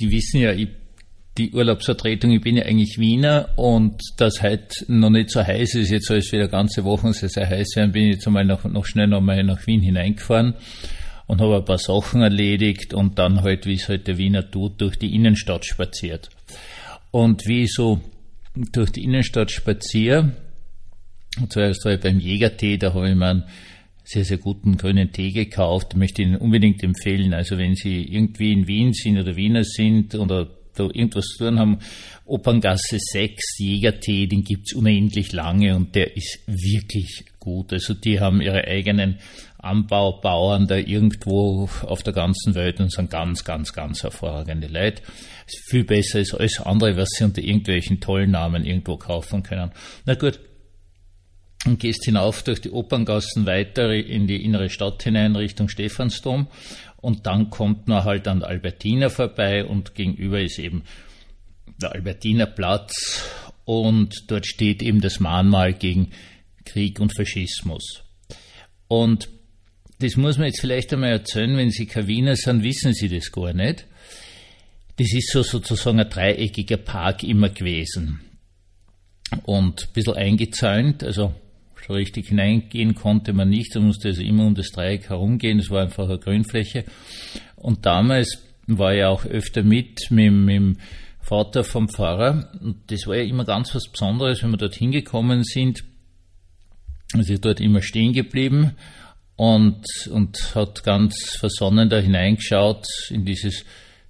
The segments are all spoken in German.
Sie wissen ja, die Urlaubsvertretung, ich bin ja eigentlich Wiener und das heute noch nicht so heiß ist, jetzt soll es wieder ganze Wochen sehr, sehr heiß werden, bin ich jetzt einmal noch schnell nach Wien hineingefahren und habe ein paar Sachen erledigt und dann halt, wie es halt der Wiener tut, durch die Innenstadt spaziert. Und wie ich so durch die Innenstadt spaziere, zuerst war ich beim Jägertee, da habe ich mir einen sehr, sehr guten grünen Tee gekauft, möchte ich Ihnen unbedingt empfehlen. Also wenn Sie irgendwie in Wien sind oder Wiener sind oder da irgendwas zu tun haben, Operngasse 6, Jägertee, den gibt's unendlich lange und der ist wirklich gut. Also die haben ihre eigenen Anbaubauern da irgendwo auf der ganzen Welt und sind ganz, ganz, ganz hervorragende Leute. Ist viel besser als alles andere, was sie unter irgendwelchen tollen Namen irgendwo kaufen können. Na gut, und gehst hinauf durch die Operngassen weiter in die innere Stadt hinein Richtung Stephansdom. Und dann kommt man halt an der Albertina vorbei und gegenüber ist eben der Albertiner Platz und dort steht eben das Mahnmal gegen Krieg und Faschismus. Und das muss man jetzt vielleicht einmal erzählen, wenn Sie kein Wiener sind, wissen Sie das gar nicht. Das ist so sozusagen ein dreieckiger Park immer gewesen und ein bisschen eingezäunt, also so richtig hineingehen konnte man nicht, da musste also immer um das Dreieck herumgehen, das war einfach eine Grünfläche. Und damals war ich auch öfter mit dem Vater vom Pfarrer und das war ja immer ganz was Besonderes, wenn wir dort hingekommen sind. Also ich dort immer stehen geblieben und hat ganz versonnen da hineingeschaut in dieses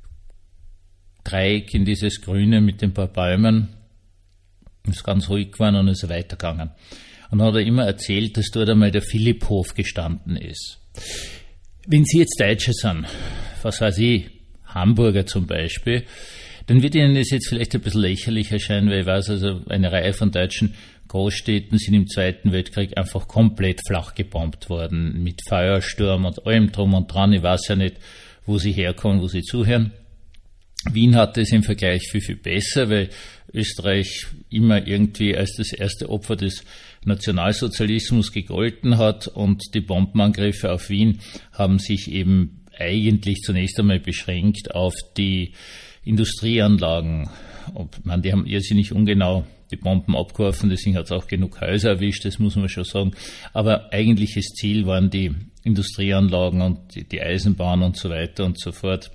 Dreieck, in dieses Grüne mit den paar Bäumen. Ist ganz ruhig geworden und ist weitergegangen. Und dann hat er immer erzählt, dass dort einmal der Philipphof gestanden ist. Wenn Sie jetzt Deutsche sind, was weiß ich, Hamburger zum Beispiel, dann wird Ihnen das jetzt vielleicht ein bisschen lächerlich erscheinen, weil ich weiß, also eine Reihe von deutschen Großstädten sind im Zweiten Weltkrieg einfach komplett flach gebombt worden, mit Feuersturm und allem drum und dran. Ich weiß ja nicht, wo Sie herkommen, wo Sie zuhören. Wien hatte es im Vergleich viel, viel besser, weil Österreich immer irgendwie als das erste Opfer des Nationalsozialismus gegolten hat und die Bombenangriffe auf Wien haben sich eben eigentlich zunächst einmal beschränkt auf die Industrieanlagen. Die haben irrsinnig ungenau die Bomben abgeworfen, deswegen hat es auch genug Häuser erwischt, das muss man schon sagen. Aber eigentliches Ziel waren die Industrieanlagen und die Eisenbahn und so weiter und so fort.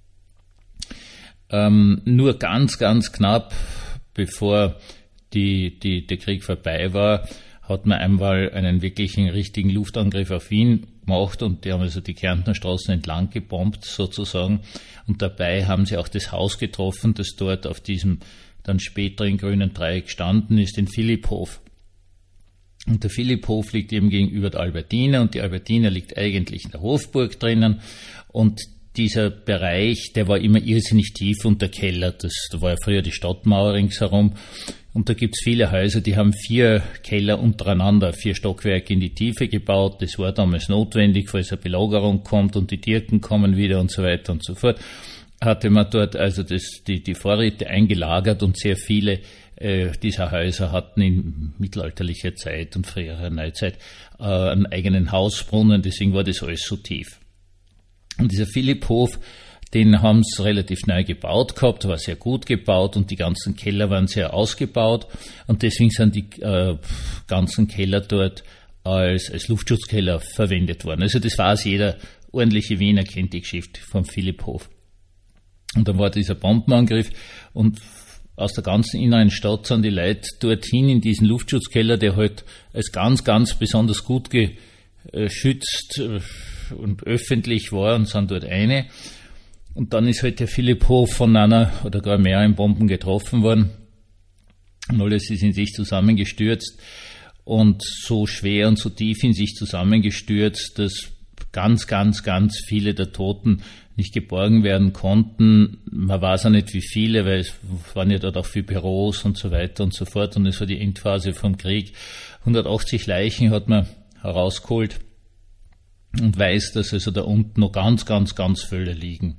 Nur ganz, ganz knapp, bevor der Krieg vorbei war, hat man einmal einen wirklichen richtigen Luftangriff auf Wien gemacht und die haben also die Kärntner Straßen entlang gebombt sozusagen und dabei haben sie auch das Haus getroffen, das dort auf diesem dann späteren grünen Dreieck gestanden ist, den Philipphof. Und der Philipphof liegt eben gegenüber der Albertina und die Albertina liegt eigentlich in der Hofburg drinnen und dieser Bereich, der war immer irrsinnig tief unter Keller. Da war ja früher die Stadtmauer ringsherum. Und da gibt's viele Häuser, die haben 4 Keller untereinander, 4 Stockwerke in die Tiefe gebaut. Das war damals notwendig, falls eine Belagerung kommt und die Türken kommen wieder und so weiter und so fort. Hatte man dort also die Vorräte eingelagert und sehr viele dieser Häuser hatten in mittelalterlicher Zeit und früherer Neuzeit einen eigenen Hausbrunnen. Deswegen war das alles so tief. Und dieser Philipphof, den haben sie relativ neu gebaut gehabt, war sehr gut gebaut und die ganzen Keller waren sehr ausgebaut und deswegen sind die ganzen Keller dort als Luftschutzkeller verwendet worden. Also das weiß jeder ordentliche Wiener, kennt die Geschichte vom Philipphof. Und dann war dieser Bombenangriff und aus der ganzen inneren Stadt sind die Leute dorthin in diesen Luftschutzkeller, der halt als ganz, ganz besonders gut geschützt und öffentlich war und sind dort eine. Und dann ist halt der Philipphof von einer oder gar mehreren Bomben getroffen worden. Und alles ist in sich zusammengestürzt und so schwer und so tief in sich zusammengestürzt, dass ganz, ganz, ganz viele der Toten nicht geborgen werden konnten. Man weiß auch nicht, wie viele, weil es waren ja dort auch viele Büros und so weiter und so fort. Und es war die Endphase vom Krieg. 180 Leichen hat man herausgeholt und weiß, dass also da unten noch ganz, ganz, ganz viele liegen.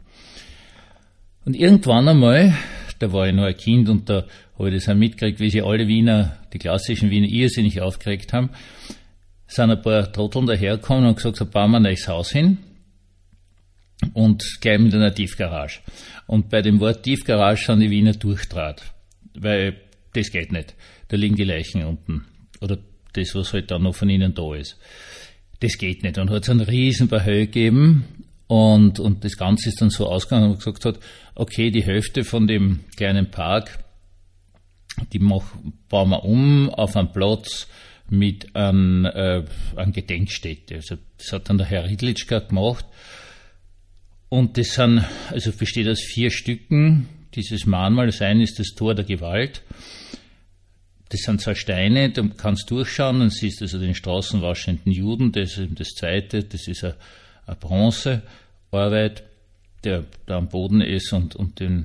Und irgendwann einmal, da war ich noch ein Kind und da habe ich das auch mitgekriegt, wie sich alle Wiener, die klassischen Wiener, irrsinnig aufgeregt haben, sind ein paar Trotteln dahergekommen und gesagt, so bauen wir ein neues Haus hin. und gleich mit einer Tiefgarage. Und bei dem Wort Tiefgarage sind die Wiener durchtrat, weil das geht nicht. Da liegen die Leichen unten. Oder das, was halt dann noch von ihnen da ist. Das geht nicht. Und hat es einen riesen Behöhl gegeben und das Ganze ist dann so ausgegangen, dass man gesagt hat, okay, die Hälfte von dem kleinen Park, die bauen wir um auf einen Platz mit einer Gedenkstätte. Also das hat dann der Herr Riedlitschka gemacht. Und das sind, also besteht aus 4 Stücken. Dieses Mahnmal, das eine ist das Tor der Gewalt. Das sind 2 Steine, da kannst du durchschauen und siehst also den straßenwaschenden Juden. Das ist das zweite, das ist eine Bronzearbeit, der da am Boden ist und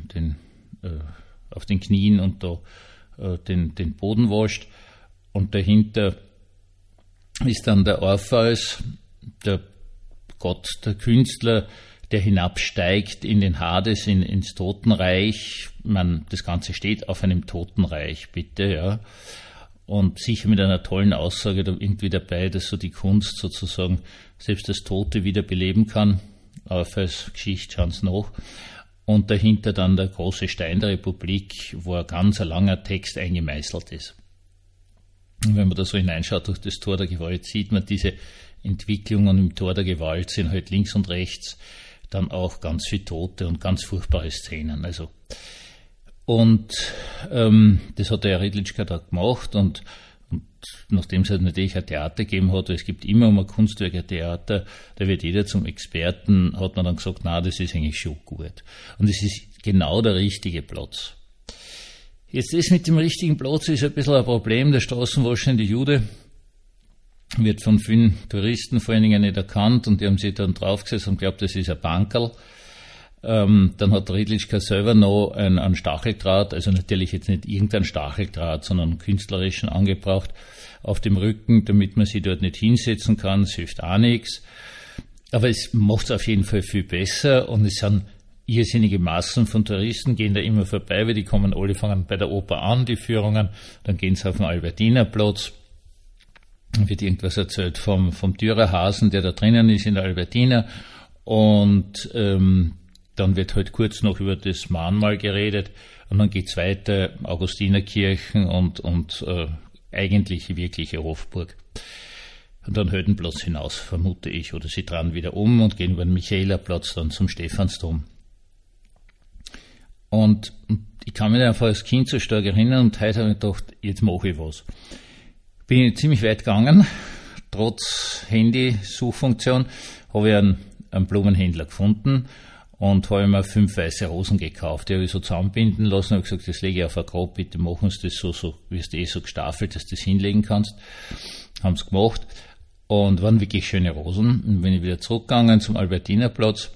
auf den Knien und da den Boden wascht. Und dahinter ist dann der Orpheus, der Gott, der Künstler, der hinabsteigt in den Hades, ins Totenreich. Das Ganze steht auf einem Totenreich, bitte, ja. Und sicher mit einer tollen Aussage da irgendwie dabei, dass so die Kunst sozusagen selbst das Tote wieder beleben kann. Orpheus Geschichte, schauen Sie nach. Und dahinter dann der große Stein der Republik, wo ein ganz langer Text eingemeißelt ist. Und wenn man da so hineinschaut durch das Tor der Gewalt, sieht man diese Entwicklungen im Tor der Gewalt, sind halt links und rechts dann auch ganz viele Tote und ganz furchtbare Szenen. Also. Und das hat der Herr Riedlitschka da gemacht und nachdem es halt natürlich ein Theater gegeben hat, es gibt immer um ein Kunstwerk ein Theater, da wird jeder zum Experten, hat man dann gesagt, na, das ist eigentlich schon gut. Und es ist genau der richtige Platz. Jetzt das mit dem richtigen Platz ist ein bisschen ein Problem. Der straßenwaschende Jude wird von vielen Touristen vor allen Dingen nicht erkannt und die haben sich dann draufgesetzt und glaubt, das ist ein Bankerl. Dann hat Riedlitschka selber noch einen Stacheldraht, also natürlich jetzt nicht irgendein Stacheldraht, sondern einen künstlerischen angebracht auf dem Rücken, damit man sich dort nicht hinsetzen kann. Das hilft auch nichts. Aber es macht es auf jeden Fall viel besser und es sind irrsinnige Massen von Touristen, gehen da immer vorbei, weil die kommen alle, fangen bei der Oper an, die Führungen, dann gehen sie auf den Albertinerplatz. Wird irgendwas erzählt vom Dürerhasen, der da drinnen ist in der Albertiner und dann wird halt kurz noch über das Mahnmal geredet und dann geht's weiter, Augustinerkirchen und eigentlich wirkliche Hofburg. Und dann Hödenplatz hinaus, vermute ich, oder sie drehen wieder um und gehen über den Michaelerplatz dann zum Stephansdom. Und ich kann mich einfach als Kind so stark erinnern und heute habe ich gedacht, jetzt mache ich was. Bin ich ziemlich weit gegangen, trotz Handy-Suchfunktion, habe ich einen Blumenhändler gefunden und habe mir 5 weiße Rosen gekauft. Die habe ich so zusammenbinden lassen und habe gesagt, das lege ich auf ein Grab, bitte machen Sie das so wie es so gestaffelt, dass du das hinlegen kannst. Haben es gemacht und waren wirklich schöne Rosen. Und bin ich wieder zurückgegangen zum Albertinerplatz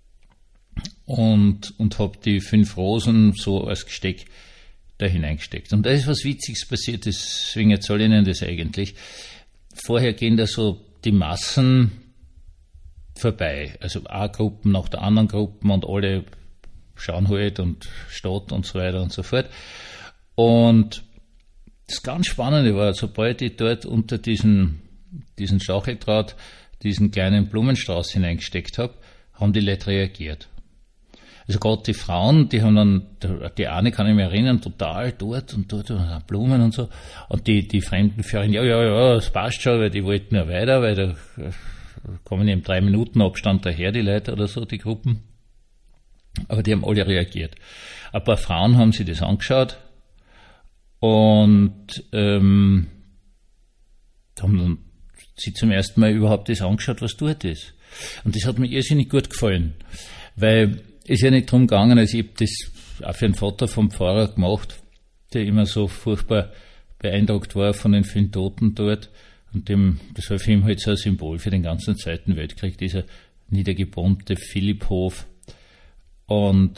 und habe die 5 Rosen so als Gesteck da hineingesteckt. Und da ist was Witziges passiert, deswegen erzähle ich Ihnen das eigentlich. Vorher gehen da so die Massen vorbei, also eine Gruppe nach der anderen Gruppe und alle schauen halt und Stadt und so weiter und so fort. Und das ganz Spannende war, sobald ich dort unter diesen Stacheldraht diesen kleinen Blumenstrauß hineingesteckt habe, haben die Leute reagiert. Also gerade die Frauen, die haben dann, die eine kann ich mich erinnern, total dort und Blumen und so. Und die Fremdenführer, ja, das passt schon, weil die wollten ja weiter, weil da kommen im 3 Minuten Abstand daher, die Leute oder so, die Gruppen. Aber die haben alle reagiert. Ein paar Frauen haben sich das angeschaut und haben dann sich zum ersten Mal überhaupt das angeschaut, was dort ist. Und das hat mir irrsinnig gut gefallen, weil ist ja nicht drum gegangen, also ich habe das auch für einen Vater vom Pfarrer gemacht, der immer so furchtbar beeindruckt war von den vielen Toten dort. Und das war für ihn halt so ein Symbol für den ganzen Zweiten Weltkrieg, dieser niedergebombte Philipphof. Und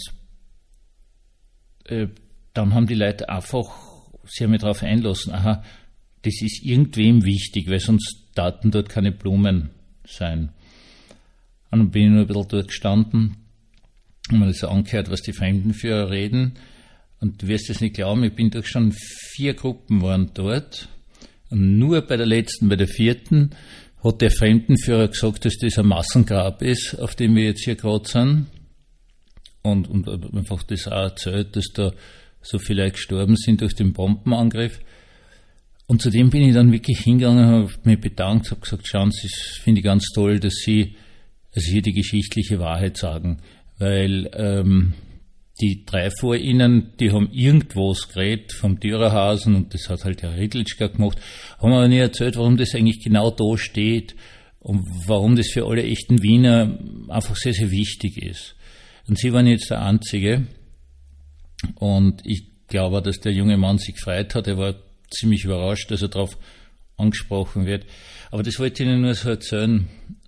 dann haben die Leute einfach sich einmal darauf einlassen, aha, das ist irgendwem wichtig, weil sonst taten dort keine Blumen sein. Und dann bin ich nur ein bisschen dort gestanden und mir das so angehört, was die Fremdenführer reden. Und du wirst es nicht glauben, ich bin durchgestanden, 4 Gruppen waren dort. Und nur bei der letzten, bei der 4. hat der Fremdenführer gesagt, dass das ein Massengrab ist, auf dem wir jetzt hier gerade sind. Und einfach das auch erzählt, dass da so viele Leute gestorben sind durch den Bombenangriff. Und zudem bin ich dann wirklich hingegangen, habe mich bedankt, habe gesagt, schauen Sie, das finde ich ganz toll, dass Sie also hier die geschichtliche Wahrheit sagen. Weil die drei vor Ihnen, die haben irgendwas geredet vom Dürerhausen und das hat halt der Riedlitschka gemacht, haben aber nie erzählt, warum das eigentlich genau da steht und warum das für alle echten Wiener einfach sehr, sehr wichtig ist. Und Sie waren jetzt der Einzige und ich glaube, dass der junge Mann sich gefreut hat, er war ziemlich überrascht, dass er darauf angesprochen wird. Aber das wollte ich Ihnen nur so erzählen,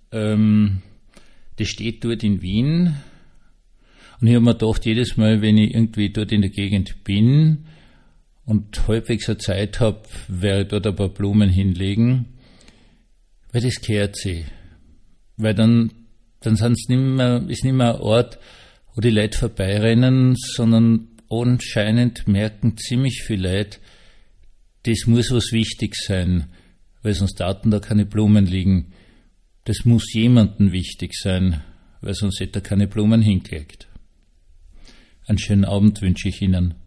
das steht dort in Wien. Und ich habe mir gedacht, jedes Mal, wenn ich irgendwie dort in der Gegend bin und halbwegs eine Zeit habe, werde ich dort ein paar Blumen hinlegen, weil das gehört sich. Weil dann ist nicht mehr ein Ort, wo die Leute vorbeirennen, sondern anscheinend merken ziemlich viele Leute, das muss was Wichtiges sein, weil sonst daten da keine Blumen liegen. Das muss jemandem wichtig sein, weil sonst hätte er keine Blumen hingelegt. Einen schönen Abend wünsche ich Ihnen.